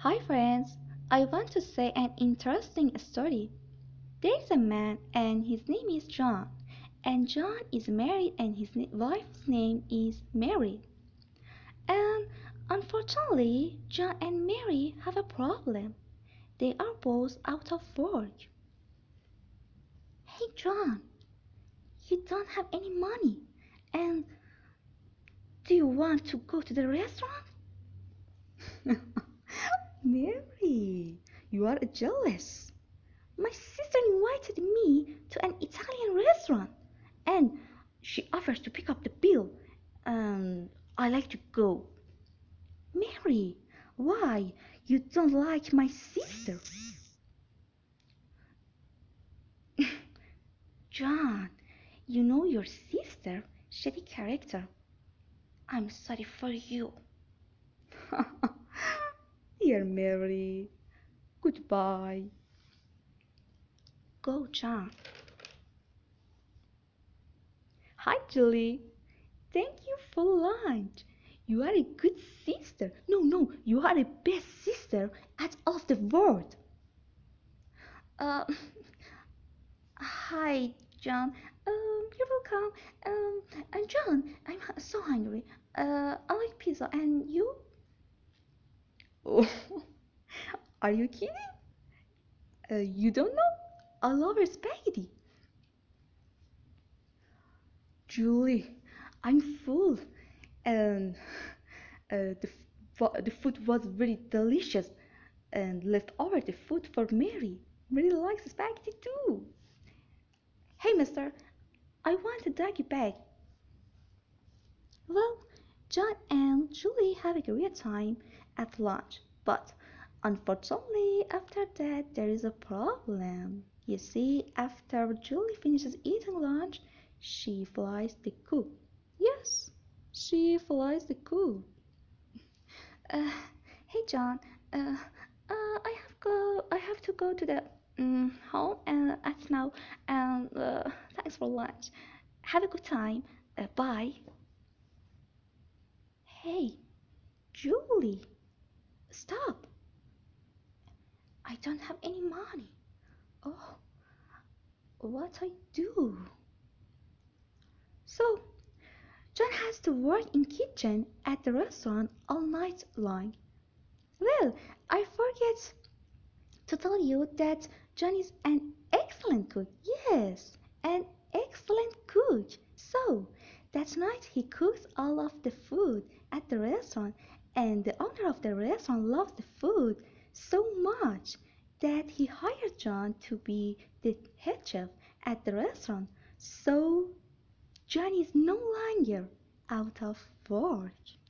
Hi friends, I want to say an interesting story. There's a man and his name is John. And John is married and his wife's name is Mary. And unfortunately, John and Mary have a problem. They are both out of work. Hey John, you don't have any money. And do you want to go to the restaurant? Mary, you are jealous. My sister invited me to an Italian restaurant and she offers to pick up the bill. And I like to go. Mary, why? You don't like my sister? John, you know your sister, shady character. I'm sorry for you. Dear Mary, goodbye. Go, John. Hi, Julie. Thank you for lunch. You are a good sister. No, no, you are the best sister at all of the world. Uh, Hi, John. You're welcome. And John, I'm so hungry. I like pizza. And you? Oh, are you kidding? You don't know? I love spaghetti. Julie, I'm full. And the food was very delicious. And left over the food for Mary. Mary likes spaghetti too. Hey, mister, I want a doggy bag. Well, John and Julie have a great time at lunch, but unfortunately, after that, there is a problem. You see, after Julie finishes eating lunch, she flies the coop. Yes, she flies the coop. Uh, hey John, I have to go to the home and at now and thanks for lunch. Have a good time. Bye. Hey, Julie, stop. I don't have any money. Oh, what I do? So, John has to work in kitchen at the restaurant all night long. Well, I forget to tell you that John is an excellent cook. Yes, an excellent cook. So, that night he cooks all of the food at the restaurant, and the owner of the restaurant loves the food so much that he hired John to be the head chef at the restaurant. So, John is no longer out of work.